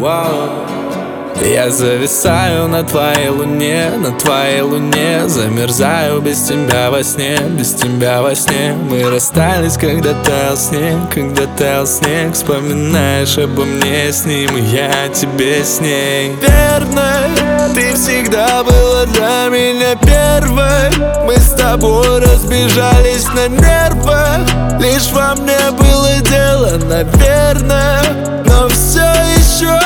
Я зависаю на твоей луне, замерзаю без тебя во сне, Мы расстались, когда таял снег, Вспоминаешь обо мне с ним, и я тебе с ней. Верной, ты всегда была для меня первой. Мы с тобой разбежались на нервах, лишь во мне было дело, наверное, но все еще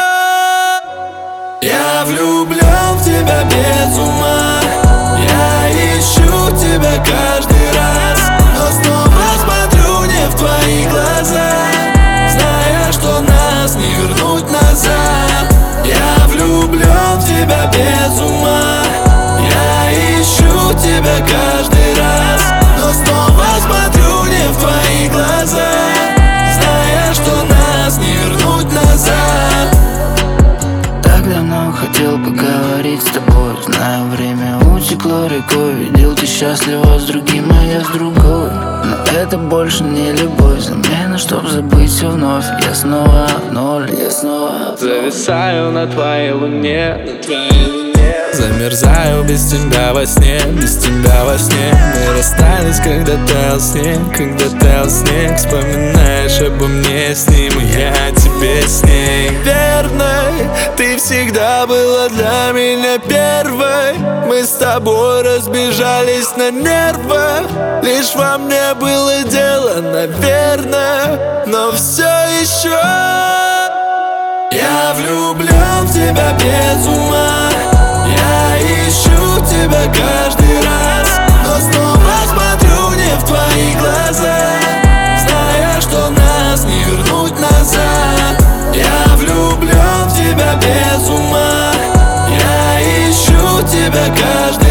я влюблен в тебя без ума. Я ищу тебя каждый раз, но снова смотрю не в твои глаза, зная, что нас не вернуть назад. Я влюблен в тебя без ума. Я ищу тебя каждый раз, но снова смотрю не в твои глаза, зная, что нас не вернуть назад. Давно хотел поговорить с тобой, знаю, время утекло рекой. Видел, ты счастлива с другим, а я с другой. Но это больше не любовь, замена, чтоб забыть все вновь. Я снова в ноль, зависаю на твоей луне, Замерзаю без тебя во сне, Мы расстались, когда таял снег, Вспоминаешь обо мне с ним, и я тебе с ней. Верной, ты всегда была для меня первой. Мы с тобой разбежались на нервах, лишь во мне было дело, наверное, но все еще я влюблен в тебя без ума. Я ищу тебя каждый раз, но снова смотрю не в твои глаза, зная, что нас не вернуть назад. Я влюблен в тебя без ума. Я ищу тебя каждый